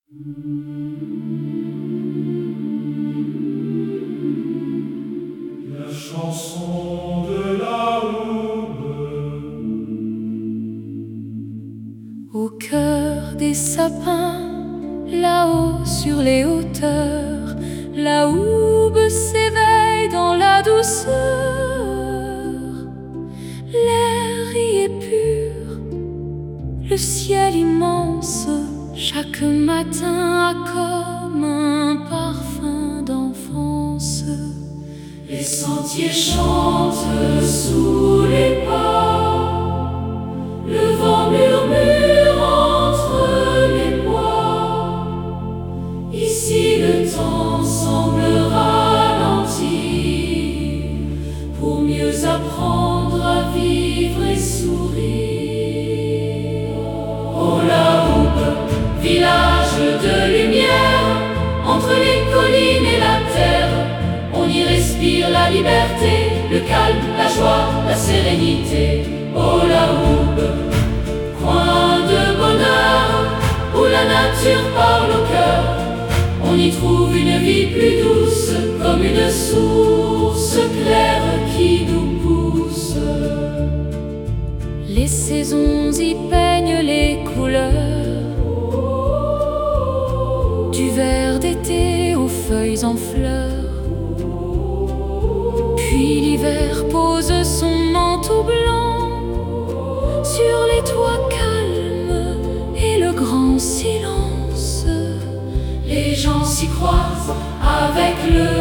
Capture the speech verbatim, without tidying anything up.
La chanson de la Hoube. Au cœur des sapins, là-haut sur les hauteurs, la Hoube s'éveille dans la douceur. L'air y est pur, le ciel immense, chaque matin a comme un parfum d'enfance. Les sentiers chantent sous les pas, le vent murmure entre les bois. Ici le temps semble ralentir pour mieux apprendre à vivre et sourire. Oh la Hoube, village de lumière, entre les collines et la terre, on y respire la liberté, le calme, la joie, la sérénité. Oh la Hoube, coin de bonheur, où la nature parle au cœur, on y trouve une vie plus douce, comme une source claire qui nous pousse. Les saisons y peignent les couleurs, du vert d'été aux feuilles en fleurs. Puis l'hiver pose son manteau blanc sur les toits calmes et le grand silence. Les gens s'y croisent avec le